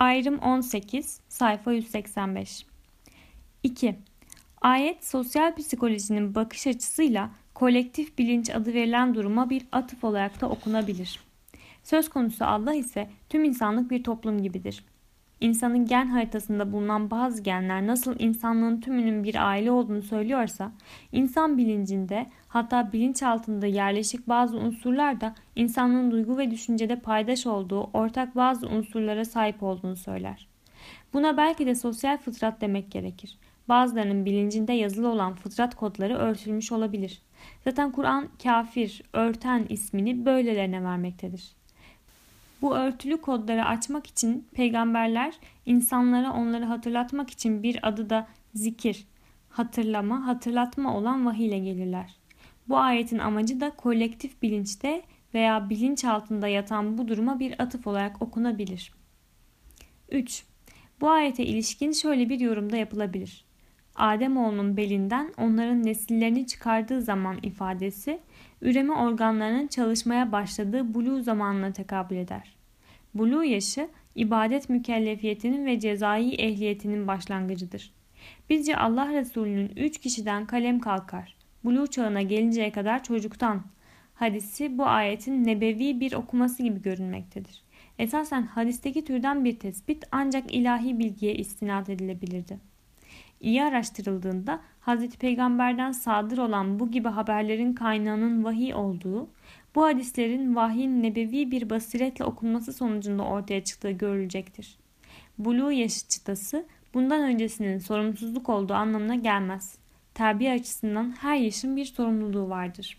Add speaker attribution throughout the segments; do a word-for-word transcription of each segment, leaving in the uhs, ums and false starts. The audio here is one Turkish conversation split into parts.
Speaker 1: Ayrım on sekiz, sayfa yüz seksen beş. iki. Ayet sosyal psikolojinin bakış açısıyla kolektif bilinç adı verilen duruma bir atıf olarak da okunabilir. Söz konusu Allah ise tüm insanlık bir toplum gibidir. İnsanın gen haritasında bulunan bazı genler nasıl insanlığın tümünün bir aile olduğunu söylüyorsa, insan bilincinde hatta bilinçaltında yerleşik bazı unsurlar da insanlığın duygu ve düşüncede paydaş olduğu ortak bazı unsurlara sahip olduğunu söyler. Buna belki de sosyal fıtrat demek gerekir. Bazılarının bilincinde yazılı olan fıtrat kodları örtülmüş olabilir. Zaten Kur'an kafir, örten ismini böylelerine vermektedir. Bu örtülü kodları açmak için peygamberler insanlara onları hatırlatmak için bir adı da zikir, hatırlama, hatırlatma olan vahiy ile gelirler. Bu ayetin amacı da kolektif bilinçte veya bilinç altında yatan bu duruma bir atıf olarak okunabilir. üç. Bu ayete ilişkin şöyle bir yorumda yapılabilir. Ademoğlunun belinden onların nesillerini çıkardığı zaman ifadesi, üreme organlarının çalışmaya başladığı buluğ zamanına tekabül eder. Buluğ yaşı, ibadet mükellefiyetinin ve cezai ehliyetinin başlangıcıdır. Bizce Allah Resulü'nün üç kişiden kalem kalkar, buluğ çağına gelinceye kadar çocuktan hadisi bu ayetin nebevi bir okuması gibi görünmektedir. Esasen hadisteki türden bir tespit ancak ilahi bilgiye istinad edilebilirdi. İyi araştırıldığında Hz. Peygamber'den sadır olan bu gibi haberlerin kaynağının vahiy olduğu, bu hadislerin vahyin nebevi bir basiretle okunması sonucunda ortaya çıktığı görülecektir. Buluğ yaşı çıtası bundan öncesinin sorumsuzluk olduğu anlamına gelmez. Terbiye açısından her yaşın bir sorumluluğu vardır.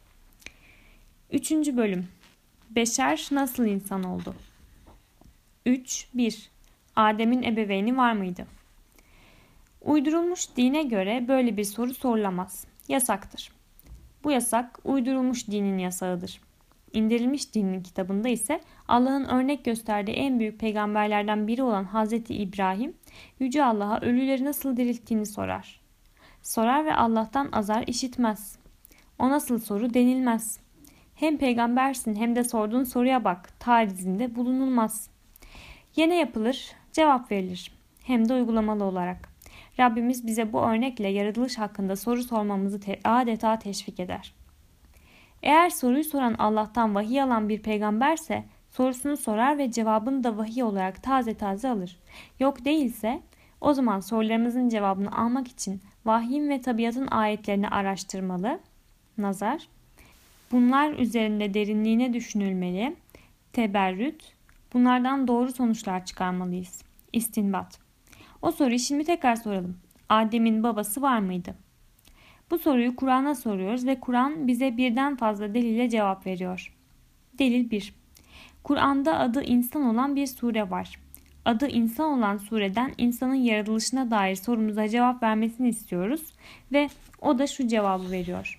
Speaker 1: Üçüncü bölüm. Beşer nasıl insan oldu? üç. bir. Adem'in ebeveyni var mıydı? Uydurulmuş dine göre böyle bir soru sorulamaz. Yasaktır. Bu yasak uydurulmuş dinin yasağıdır. İndirilmiş dinin kitabında ise Allah'ın örnek gösterdiği en büyük peygamberlerden biri olan Hazreti İbrahim, Yüce Allah'a ölüleri nasıl dirilttiğini sorar. Sorar ve Allah'tan azar işitmez. O nasıl soru denilmez. Hem peygambersin hem de sorduğun soruya bak tarizinde bulunulmaz. Yine yapılır, cevap verilir. Hem de uygulamalı olarak. Rabbimiz bize bu örnekle yaratılış hakkında soru sormamızı te- adeta teşvik eder. Eğer soruyu soran Allah'tan vahiy alan bir peygamberse sorusunu sorar ve cevabını da vahiy olarak taze taze alır. Yok değilse o zaman sorularımızın cevabını almak için vahyin ve tabiatın ayetlerini araştırmalı, nazar, bunlar üzerinde derinliğine düşünülmeli, teberrüt, bunlardan doğru sonuçlar çıkarmalıyız. İstinbat. O soruyu şimdi tekrar soralım. Adem'in babası var mıydı? Bu soruyu Kur'an'a soruyoruz ve Kur'an bize birden fazla delille cevap veriyor. Delil bir. Kur'an'da adı insan olan bir sure var. Adı insan olan sureden insanın yaratılışına dair sorumuza cevap vermesini istiyoruz ve o da şu cevabı veriyor.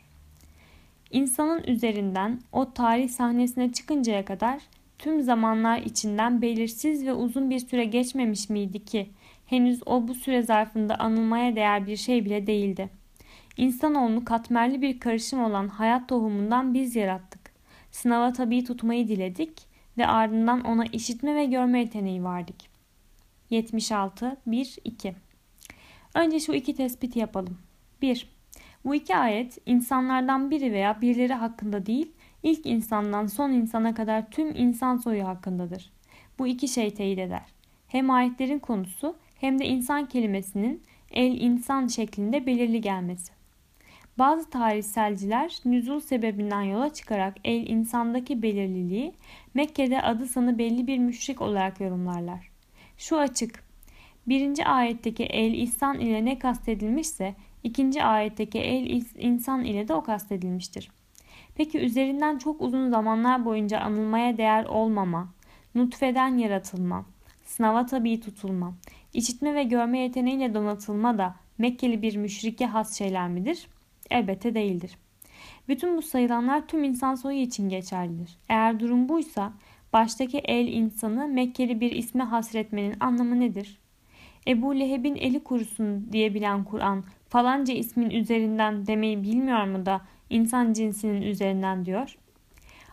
Speaker 1: İnsanın üzerinden o tarih sahnesine çıkıncaya kadar tüm zamanlar içinden belirsiz ve uzun bir süre geçmemiş miydi ki henüz o bu süre zarfında anılmaya değer bir şey bile değildi. İnsanoğlunu katmerli bir karışım olan hayat tohumundan biz yarattık. Sınava tabi tutmayı diledik ve ardından ona işitme ve görme yeteneği verdik. yetmiş altı bir iki. Önce şu iki tespiti yapalım. bir. Bu iki ayet insanlardan biri veya birileri hakkında değil, ilk insandan son insana kadar tüm insan soyu hakkındadır. Bu iki şey teyit eder. Hem ayetlerin konusu hem de insan kelimesinin el insan şeklinde belirli gelmesi. Bazı tarihselciler nüzul sebebinden yola çıkarak el insandaki belirliliği Mekke'de adı sanı belli bir müşrik olarak yorumlarlar. Şu açık, birinci ayetteki el insan ile ne kastedilmişse ikinci ayetteki el insan ile de o kastedilmiştir. Peki üzerinden çok uzun zamanlar boyunca anılmaya değer olmama, nutfeden yaratılma, sınava tabi tutulma, işitme ve görme yeteneğiyle donatılma da Mekkeli bir müşrike has şeyler midir? Elbette değildir. Bütün bu sayılanlar tüm insan soyu için geçerlidir. Eğer durum buysa baştaki el insanı Mekkeli bir isme hasretmenin anlamı nedir? Ebu Leheb'in eli kurusun diyebilen Kur'an falanca ismin üzerinden demeyi bilmiyor mu da insan cinsinin üzerinden diyor?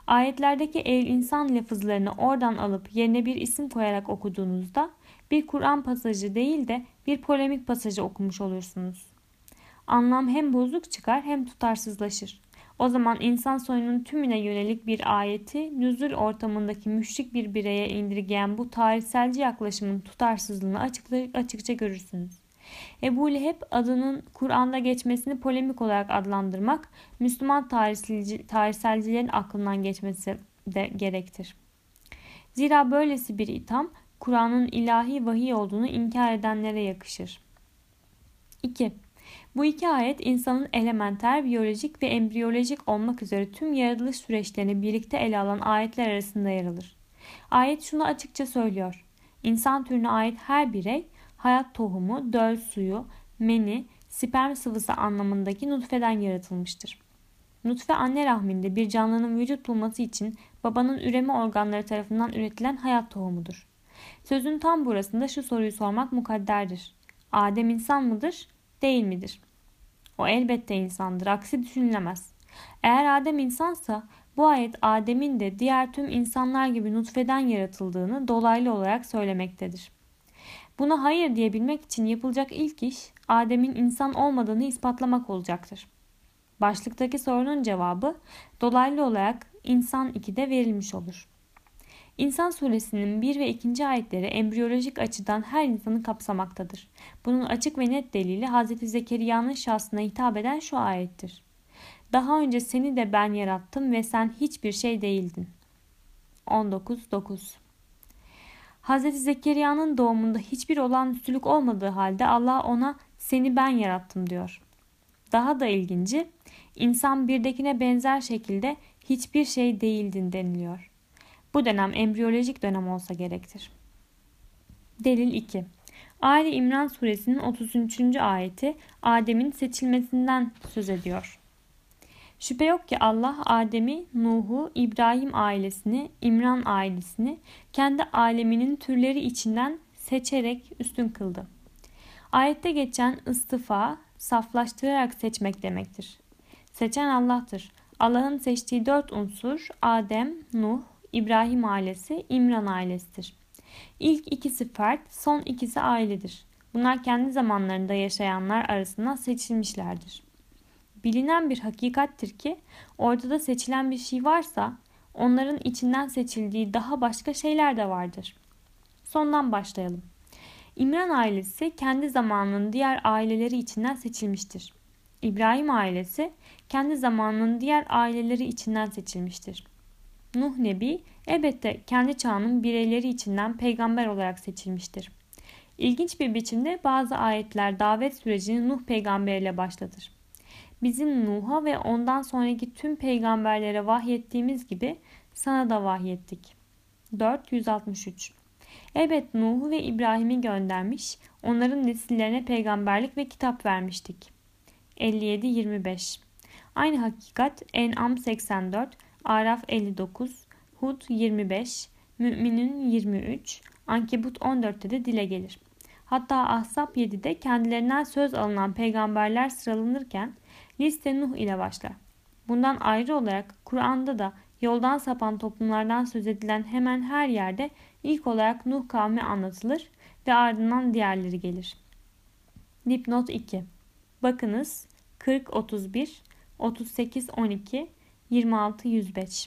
Speaker 1: Ayetlerdeki el insan lafızlarını oradan alıp yerine bir isim koyarak okuduğunuzda bir Kur'an pasajı değil de bir polemik pasajı okumuş olursunuz. Anlam hem bozuk çıkar hem tutarsızlaşır. O zaman insan soyunun tümüne yönelik bir ayeti nüzul ortamındaki müşrik bir bireye indirgeyen bu tarihselci yaklaşımın tutarsızlığını açıkça, açıkça görürsünüz. Ebu Leheb adının Kur'an'da geçmesini polemik olarak adlandırmak, Müslüman tarihselci, tarihselcilerin aklından geçmesi de gerektir. Zira böylesi bir itham, Kur'an'ın ilahi vahiy olduğunu inkar edenlere yakışır. iki. Bu iki ayet insanın elementer, biyolojik ve embriyolojik olmak üzere tüm yaratılış süreçlerini birlikte ele alan ayetler arasında yer alır. Ayet şunu açıkça söylüyor. İnsan türüne ait her birey, hayat tohumu, döl suyu, meni, sperm sıvısı anlamındaki nutfeden yaratılmıştır. Nutfe anne rahminde bir canlının vücut bulması için babanın üreme organları tarafından üretilen hayat tohumudur. Sözün tam burasında şu soruyu sormak mukadderdir. Adem insan mıdır, değil midir? O elbette insandır, aksi düşünülemez. Eğer Adem insansa bu ayet Adem'in de diğer tüm insanlar gibi nutfeden yaratıldığını dolaylı olarak söylemektedir. Buna hayır diyebilmek için yapılacak ilk iş Adem'in insan olmadığını ispatlamak olacaktır. Başlıktaki sorunun cevabı dolaylı olarak İnsan ikide verilmiş olur. İnsan suresinin bir ve ikinci ayetleri embriyolojik açıdan her insanı kapsamaktadır. Bunun açık ve net delili Hz. Zekeriya'nın şahsına hitap eden şu ayettir. Daha önce seni de ben yarattım ve sen hiçbir şey değildin. on dokuz dokuz Hz. Zekeriya'nın doğumunda hiçbir olağanüstülük olmadığı halde Allah ona seni ben yarattım diyor. Daha da ilginci, insan birdekine benzer şekilde hiçbir şey değildin deniliyor. Bu dönem embriyolojik dönem olsa gerektir. Delil iki. Ali İmran suresinin otuz üçüncü ayeti Adem'in seçilmesinden söz ediyor. Şüphe yok ki Allah Adem'i, Nuh'u, İbrahim ailesini, İmran ailesini kendi aleminin türleri içinden seçerek üstün kıldı. Ayette geçen istifa, saflaştırarak seçmek demektir. Seçen Allah'tır. Allah'ın seçtiği dört unsur Adem, Nuh, İbrahim ailesi, İmran ailesidir. İlk ikisi fert, son ikisi ailedir. Bunlar kendi zamanlarında yaşayanlar arasından seçilmişlerdir. Bilinen bir hakikattir ki ortada seçilen bir şey varsa onların içinden seçildiği daha başka şeyler de vardır. Sondan başlayalım. İmran ailesi kendi zamanının diğer aileleri içinden seçilmiştir. İbrahim ailesi kendi zamanının diğer aileleri içinden seçilmiştir. Nuh Nebi elbette kendi çağının bireyleri içinden peygamber olarak seçilmiştir. İlginç bir biçimde bazı ayetler davet sürecini Nuh peygamber ile başlatır. Bizim Nuh'a ve ondan sonraki tüm peygamberlere vahyettiğimiz gibi sana da vahyettik. dört yüz altmış üç Evet Nuh'u ve İbrahim'i göndermiş, onların nesillerine peygamberlik ve kitap vermiştik. elli yedi yirmi beş Aynı hakikat En'am seksen dört, Araf elli dokuz, Hud yirmi beş, Mü'minun yirmi üç, Ankebut on dörtte de dile gelir. Hatta Ahzab yedide kendilerinden söz alınan peygamberler sıralanırken liste Nuh ile başlar. Bundan ayrı olarak Kur'an'da da yoldan sapan toplumlardan söz edilen hemen her yerde ilk olarak Nuh kavmi anlatılır ve ardından diğerleri gelir. Dipnot iki Bakınız kırk otuz bir, otuz sekiz on iki, yirmi altı yüz beş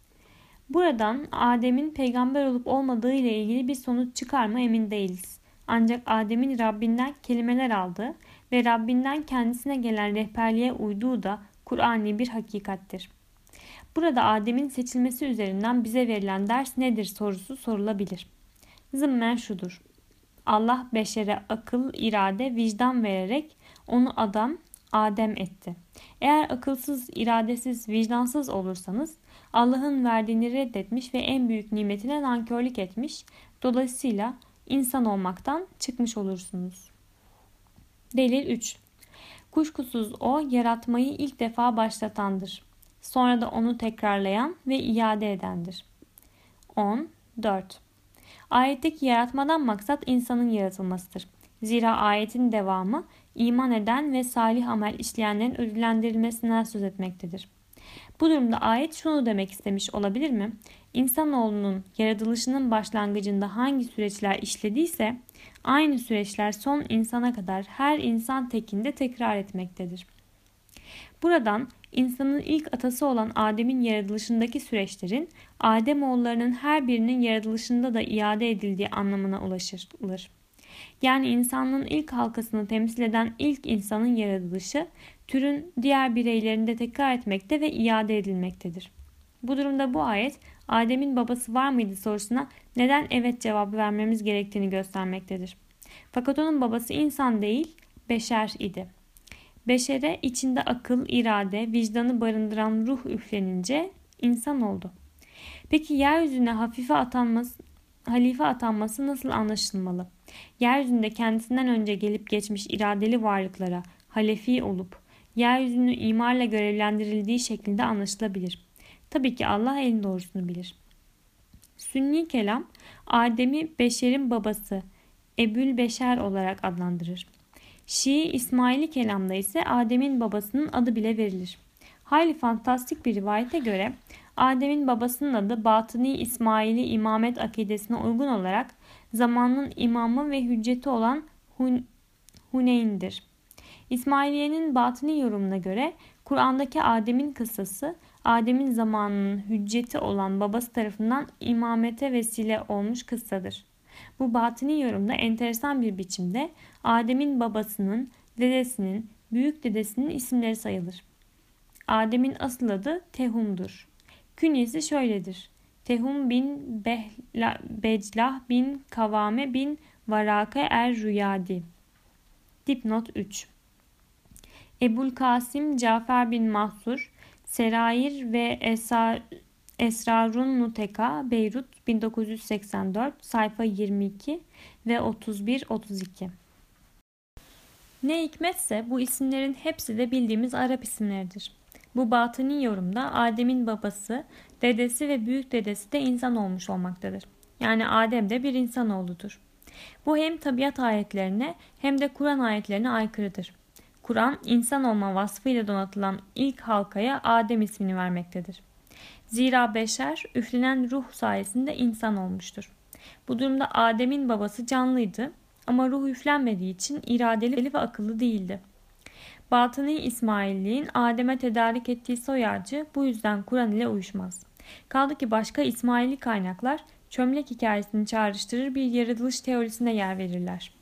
Speaker 1: Buradan Adem'in peygamber olup olmadığı ile ilgili bir sonuç çıkar mı emin değiliz. Ancak Adem'in Rabbinden kelimeler aldığı ve Rabbinden kendisine gelen rehberliğe uyduğu da Kur'ani bir hakikattir. Burada Adem'in seçilmesi üzerinden bize verilen ders nedir sorusu sorulabilir. Zımmen şudur. Allah beşere akıl, irade, vicdan vererek onu adam, Adem etti. Eğer akılsız, iradesiz, vicdansız olursanız Allah'ın verdiğini reddetmiş ve en büyük nimetine nankörlük etmiş, dolayısıyla insan olmaktan çıkmış olursunuz. Delil üç Kuşkusuz o yaratmayı ilk defa başlatandır. Sonra da onu tekrarlayan ve iade edendir. on dört Ayetteki yaratmadan maksat insanın yaratılmasıdır. Zira ayetin devamı iman eden ve salih amel işleyenlerin ödüllendirilmesinden söz etmektedir. Bu durumda ayet şunu demek istemiş olabilir mi? İnsanoğlunun yaratılışının başlangıcında hangi süreçler işlediyse aynı süreçler son insana kadar her insan tekinde tekrar etmektedir. Buradan insanın ilk atası olan Adem'in yaratılışındaki süreçlerin Ademoğullarının her birinin yaratılışında da iade edildiği anlamına ulaşılır. Yani insanlığın ilk halkasını temsil eden ilk insanın yaratılışı türün diğer bireylerinde tekrar etmekte ve iade edilmektedir. Bu durumda bu ayet Adem'in babası var mıydı sorusuna neden evet cevabı vermemiz gerektiğini göstermektedir. Fakat onun babası insan değil, beşer idi. Beşere içinde akıl, irade, vicdanı barındıran ruh üflenince insan oldu. Peki yeryüzüne hafife atanması, halife atanması nasıl anlaşılmalı? Yeryüzünde kendisinden önce gelip geçmiş iradeli varlıklara halefi olup yeryüzünü imarla görevlendirildiği şeklinde anlaşılabilir. Tabii ki Allah en doğrusunu bilir. Sünni kelam Adem'i beşerin babası Ebül Beşer olarak adlandırır. Şii İsmaili kelamda ise Adem'in babasının adı bile verilir. Hayli fantastik bir rivayete göre Adem'in babasının adı Batıni İsmaili imamet akidesine uygun olarak zamanın imamı ve hücceti olan Hun Huneyn'dir. İsmailiye'nin batıni yorumuna göre Kur'an'daki Adem'in kıssası Adem'in zamanının hücceti olan babası tarafından imamete vesile olmuş kıssadır. Bu batıni yorumda enteresan bir biçimde Adem'in babasının, dedesinin, büyük dedesinin isimleri sayılır. Adem'in asıl adı Tehum'dur. Künyesi şöyledir. Tehum bin Behla, Beclah bin Kavame bin Varake er-Rüyadi. Dipnot üç. Ebul Kasim Cafer bin Mahsur, Serair ve Esar, Esrarun Nuteka, Beyrut bin dokuz yüz seksen dört, sayfa yirmi iki ve otuz bir otuz iki. Ne hikmetse bu isimlerin hepsi de bildiğimiz Arap isimleridir. Bu batıni yorumda Adem'in babası, dedesi ve büyük dedesi de insan olmuş olmaktadır. Yani Adem de bir insanoğludur. Bu hem tabiat ayetlerine hem de Kur'an ayetlerine aykırıdır. Kur'an insan olma vasfıyla donatılan ilk halkaya Adem ismini vermektedir. Zira beşer üflenen ruh sayesinde insan olmuştur. Bu durumda Adem'in babası canlıydı ama ruh üflenmediği için iradeli ve akıllı değildi. Batıni İsmailliğin Adem'e tedarik ettiği soy ağacı bu yüzden Kur'an ile uyuşmaz. Kaldı ki başka İsmaili kaynaklar çömlek hikayesini çağrıştırır bir yaratılış teorisine yer verirler.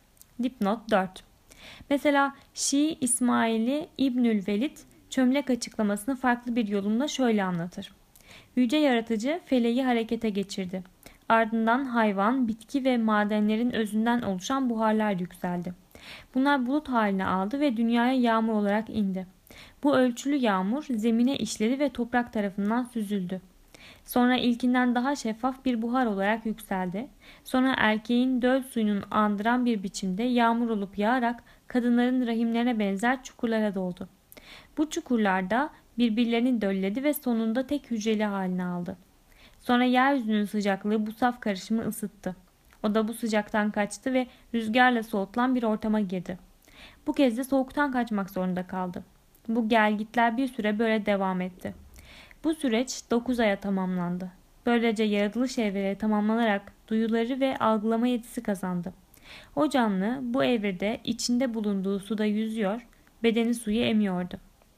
Speaker 1: Dipnot dört. Mesela Şii İsmaili İbnül Velid çömlek açıklamasını farklı bir yolunda şöyle anlatır. Yüce Yaratıcı feleği harekete geçirdi. Ardından hayvan, bitki ve madenlerin özünden oluşan buharlar yükseldi. Bunlar bulut haline aldı ve dünyaya yağmur olarak indi. Bu ölçülü yağmur zemine işledi ve toprak tarafından süzüldü. Sonra ilkinden daha şeffaf bir buhar olarak yükseldi. Sonra erkeğin döl suyunun andıran bir biçimde yağmur olup yağarak kadınların rahimlerine benzer çukurlara doldu. Bu çukurlarda birbirlerini dölledi ve sonunda tek hücreli haline aldı. Sonra yeryüzünün sıcaklığı bu saf karışımı ısıttı. O da bu sıcaktan kaçtı ve rüzgarla soğutulan bir ortama girdi. Bu kez de soğuktan kaçmak zorunda kaldı. Bu gelgitler bir süre böyle devam etti. Bu süreç dokuz aya tamamlandı. Böylece yaratılış evreleri tamamlanarak duyuları ve algılama yetisi kazandı. O canlı bu evrede içinde bulunduğu suda yüzüyor, bedeni suyu emiyordu.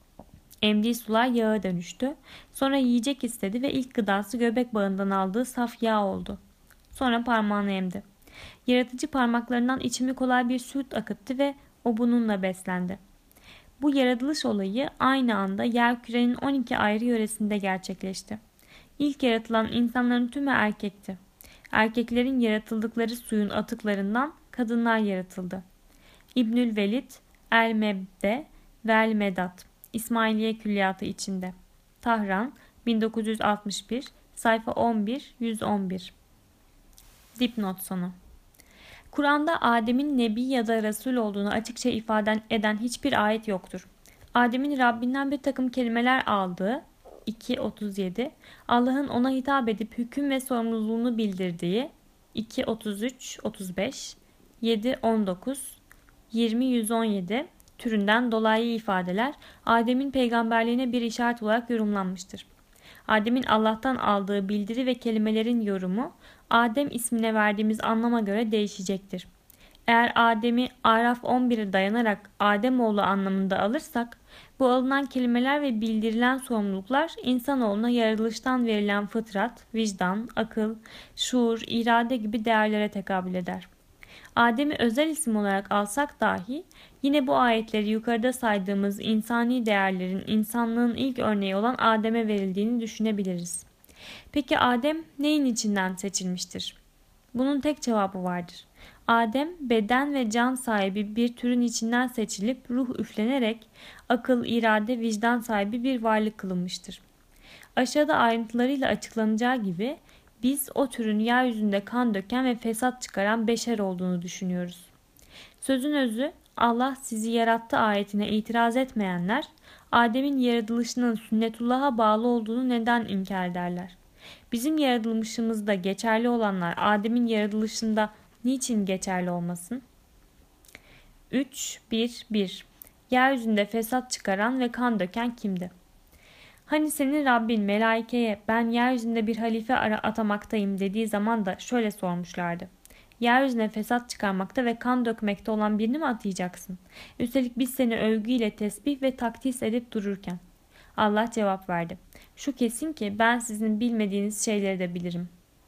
Speaker 1: Emdiği sular yağa dönüştü. Sonra yiyecek istedi ve ilk gıdası göbek bağından aldığı saf yağ oldu. Sonra parmağını emdi. Yaratıcı parmaklarından içimi kolay bir süt akıttı ve o bununla beslendi. Bu yaratılış olayı aynı anda yerkürenin on iki ayrı yöresinde gerçekleşti. İlk yaratılan insanların tümü erkekti. Erkeklerin yaratıldıkları suyun atıklarından kadınlar yaratıldı. İbnül Velid, El-Mebde ve El-Medat, İsmailiye Külliyatı içinde. Tahran, bin dokuz yüz altmış bir, sayfa on bir yüz on bir. Dipnot sonu. Kur'an'da Adem'in Nebi ya da Resul olduğunu açıkça ifade eden hiçbir ayet yoktur. Adem'in Rabbinden bir takım kelimeler aldığı iki otuz yedi, Allah'ın ona hitap edip hüküm ve sorumluluğunu bildirdiği iki otuz üç otuz beş, yedi on dokuz, yirmi yüz on yedi, türünden dolayı ifadeler Adem'in peygamberliğine bir işaret olarak yorumlanmıştır. Adem'in Allah'tan aldığı bildiri ve kelimelerin yorumu Adem ismine verdiğimiz anlama göre değişecektir. Eğer Adem'i Araf on bire dayanarak Ademoğlu anlamında alırsak, bu alınan kelimeler ve bildirilen sorumluluklar insanoğluna yaratılıştan verilen fıtrat, vicdan, akıl, şuur, irade gibi değerlere tekabül eder. Adem'i özel isim olarak alsak dahi yine bu ayetleri yukarıda saydığımız insani değerlerin insanlığın ilk örneği olan Adem'e verildiğini düşünebiliriz. Peki Adem neyin içinden seçilmiştir? Bunun tek cevabı vardır. Adem beden ve can sahibi bir türün içinden seçilip ruh üflenerek akıl, irade, vicdan sahibi bir varlık kılınmıştır. Aşağıda ayrıntılarıyla açıklanacağı gibi biz o türün yeryüzünde kan döken ve fesat çıkaran beşer olduğunu düşünüyoruz. Sözün özü, Allah sizi yarattı ayetine itiraz etmeyenler, Adem'in yaratılışının sünnetullah'a bağlı olduğunu neden inkar ederler? Bizim yaratılışımızda geçerli olanlar Adem'in yaratılışında niçin geçerli olmasın? üç bir bir Yeryüzünde fesat çıkaran ve kan döken kimdi? Hani senin Rabbin melaikeye ben yeryüzünde bir halife atamaktayım dediği zaman da şöyle sormuşlardı. Yeryüzüne fesat çıkarmakta ve kan dökmekte olan birini mi atayacaksın? Üstelik biz seni övgüyle tesbih ve takdis edip dururken. Allah cevap verdi. Şu kesin ki ben sizin bilmediğiniz şeyleri de bilirim.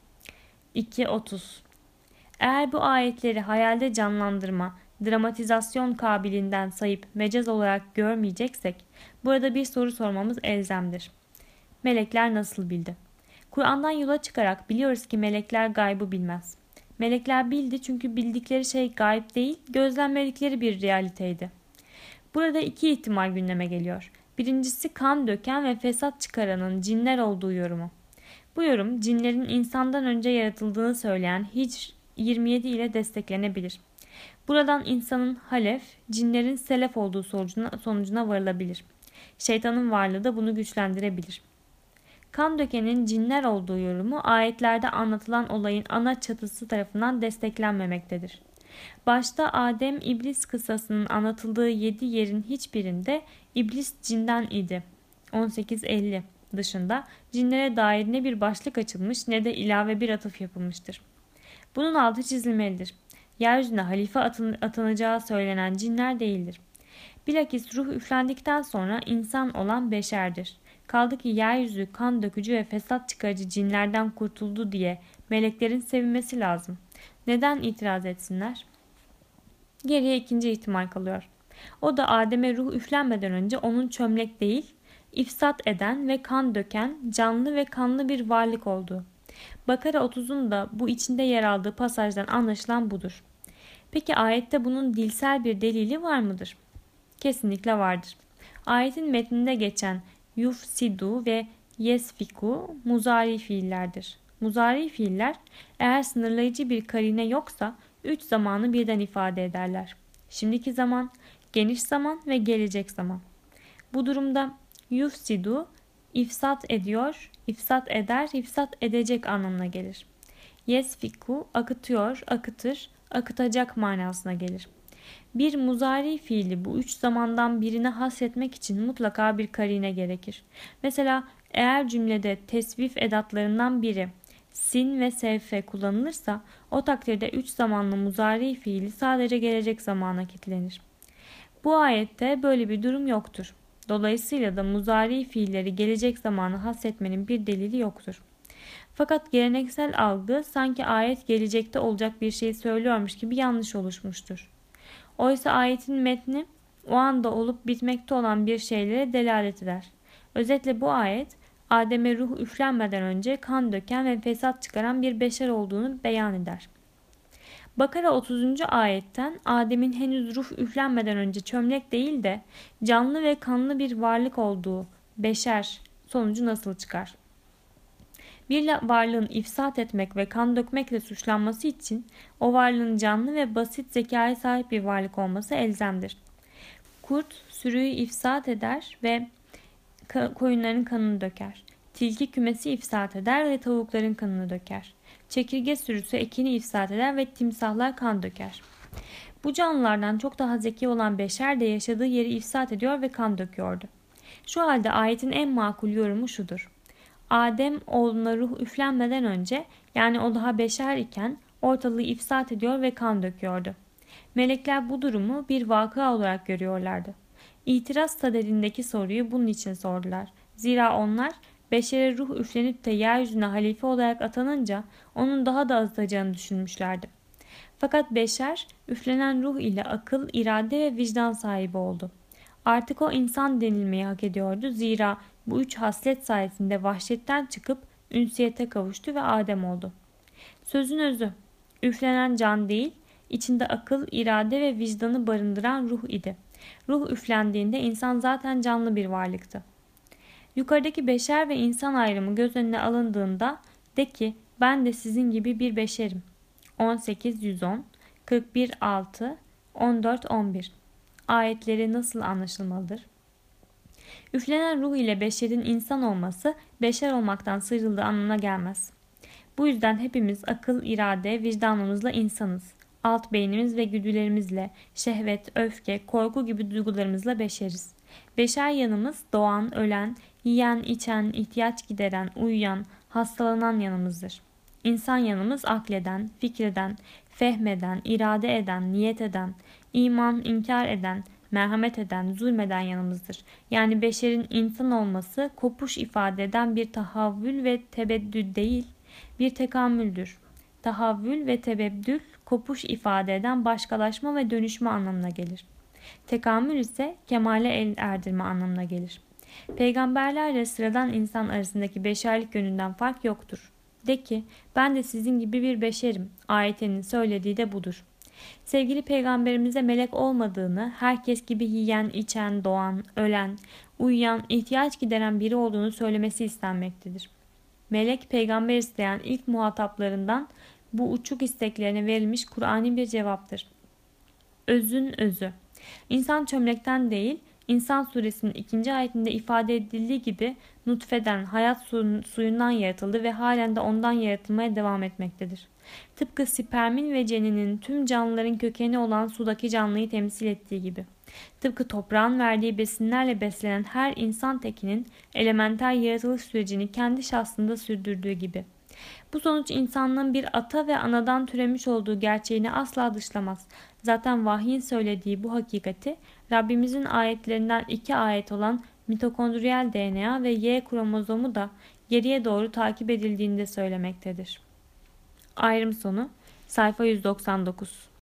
Speaker 1: iki otuz Eğer bu ayetleri hayalde canlandırma, dramatizasyon kabiliğinden sayıp mecaz olarak görmeyeceksek, burada bir soru sormamız elzemdir. Melekler nasıl bildi? Kur'an'dan yola çıkarak biliyoruz ki melekler gaybı bilmez. Melekler bildi çünkü bildikleri şey gayb değil, gözlemledikleri bir realiteydi. Burada iki ihtimal gündeme geliyor. Birincisi kan döken ve fesat çıkaranın cinler olduğu yorumu. Bu yorum cinlerin insandan önce yaratıldığını söyleyen Hicr yirmi yedi ile desteklenebilir. Buradan insanın halef, cinlerin selef olduğu sonucuna, sonucuna varılabilir. Şeytanın varlığı da bunu güçlendirebilir. Kan dökenin cinler olduğu yorumu ayetlerde anlatılan olayın ana çatısı tarafından desteklenmemektedir. Başta Adem İblis kıssasının anlatıldığı yedi yerin hiçbirinde İblis cinden idi. on sekiz elli dışında cinlere dair ne bir başlık açılmış ne de ilave bir atıf yapılmıştır. Bunun altı çizilmelidir. Yeryüzüne halife atın, atanacağı söylenen cinler değildir. Bilakis ruh üflendikten sonra insan olan beşerdir. Kaldı ki yeryüzü kan dökücü ve fesat çıkarıcı cinlerden kurtuldu diye meleklerin sevinmesi lazım. Neden itiraz etsinler? Geriye ikinci ihtimal kalıyor. O da Adem'e ruh üflenmeden önce onun çömlek değil, ifsat eden ve kan döken, canlı ve kanlı bir varlık olduğu. Bakara otuzun da bu içinde yer aldığı pasajdan anlaşılan budur. Peki ayette bunun dilsel bir delili var mıdır? Kesinlikle vardır. Ayetin metninde geçen yufsidu ve yesfiku muzari fiillerdir. Muzari fiiller eğer sınırlayıcı bir karine yoksa üç zamanı birden ifade ederler. Şimdiki zaman, geniş zaman ve gelecek zaman. Bu durumda yufsidu ifsat ediyor, ifsat eder, ifsat edecek anlamına gelir. Yesfiku akıtıyor, akıtır, akıtacak manasına gelir. Bir muzari fiili bu üç zamandan birine hasretmek için mutlaka bir karine gerekir. Mesela eğer cümlede tesvif edatlarından biri sin ve sevfe kullanılırsa o takdirde üç zamanlı muzari fiili sadece gelecek zamana kilitlenir. Bu ayette böyle bir durum yoktur. Dolayısıyla da muzari fiilleri gelecek zamana hasretmenin bir delili yoktur. Fakat geleneksel algı sanki ayet gelecekte olacak bir şey söylüyormuş gibi yanlış oluşmuştur. Oysa ayetin metni o anda olup bitmekte olan bir şeylere delalet eder. Özetle bu ayet Adem'e ruh üflenmeden önce kan döken ve fesat çıkaran bir beşer olduğunu beyan eder. Bakara otuzuncu ayetten Adem'in henüz ruh üflenmeden önce çömlek değil de canlı ve kanlı bir varlık olduğu beşer sonucu nasıl çıkar? Bir varlığın ifsat etmek ve kan dökmekle suçlanması için o varlığın canlı ve basit zekaya sahip bir varlık olması elzemdir. Kurt sürüyü ifsat eder ve koyunların kanını döker. Tilki kümesi ifsat eder ve tavukların kanını döker. Çekirge sürüsü ekini ifsat eder ve timsahlar kan döker. Bu canlılardan çok daha zeki olan beşer de yaşadığı yeri ifsad ediyor ve kan döküyordu. Şu halde ayetin en makul yorumu şudur: Adem oğluna ruh üflenmeden önce, yani o daha beşer iken ortalığı ifsad ediyor ve kan döküyordu. Melekler bu durumu bir vakıa olarak görüyorlardı. İtiraz sadedindeki soruyu bunun için sordular. Zira onlar beşere ruh üflenip de yeryüzüne halife olarak atanınca onun daha da azalacağını düşünmüşlerdi. Fakat beşer üflenen ruh ile akıl, irade ve vicdan sahibi oldu. Artık o insan denilmeyi hak ediyordu, zira bu üç haslet sayesinde vahşetten çıkıp ünsiyete kavuştu ve Adem oldu. Sözün özü, üflenen can değil, içinde akıl, irade ve vicdanı barındıran ruh idi. Ruh üflendiğinde insan zaten canlı bir varlıktı. Yukarıdaki beşer ve insan ayrımı göz önüne alındığında de ki ben de sizin gibi bir beşerim. on sekiz yüz on, kırk bir altı, on dört on bir ayetleri nasıl anlaşılmalıdır? Üflenen ruh ile beşerin insan olması beşer olmaktan sıyrıldığı anlamına gelmez. Bu yüzden hepimiz akıl, irade, vicdanımızla insanız. Alt beynimiz ve güdülerimizle, şehvet, öfke, korku gibi duygularımızla beşeriz. Beşer yanımız doğan, ölen, yiyen, içen, ihtiyaç gideren, uyuyan, hastalanan yanımızdır. İnsan yanımız akleden, fikreden, fehmeden, irade eden, niyet eden, iman, inkar eden, merhamet eden, zulmeden yanımızdır. Yani beşerin insan olması kopuş ifade eden bir tahavvül ve tebeddül değil, bir tekamüldür. Tahavvül ve tebeddül kopuş ifade eden başkalaşma ve dönüşme anlamına gelir. Tekamül ise kemale el erdirme anlamına gelir. Peygamberlerle sıradan insan arasındaki beşerlik yönünden fark yoktur. De ki ben de sizin gibi bir beşerim. Ayetinin söylediği de budur. Sevgili peygamberimize melek olmadığını, herkes gibi yiyen, içen, doğan, ölen, uyuyan, ihtiyaç gideren biri olduğunu söylemesi istenmektedir. Melek peygamber isteyen ilk muhataplarından bu uçuk isteklerine verilmiş Kur'an'ın bir cevaptır. Özün özü. İnsan çömlekten değil, İnsan suresinin ikinci ayetinde ifade edildiği gibi nutfeden, hayat suyundan yaratıldı ve halen de ondan yaratılmaya devam etmektedir. Tıpkı spermin ve ceninin tüm canlıların kökeni olan sudaki canlıyı temsil ettiği gibi. Tıpkı toprağın verdiği besinlerle beslenen her insan tekinin elementer yaratılış sürecini kendi şahsında sürdürdüğü gibi. Bu sonuç insanlığın bir ata ve anadan türemiş olduğu gerçeğini asla dışlamaz. Zaten vahyin söylediği bu hakikati Rabbimizin ayetlerinden iki ayet olan mitokondriyal D N A ve Y kromozomu da geriye doğru takip edildiğinde söylemektedir. Ayrım sonu sayfa yüz doksan dokuz.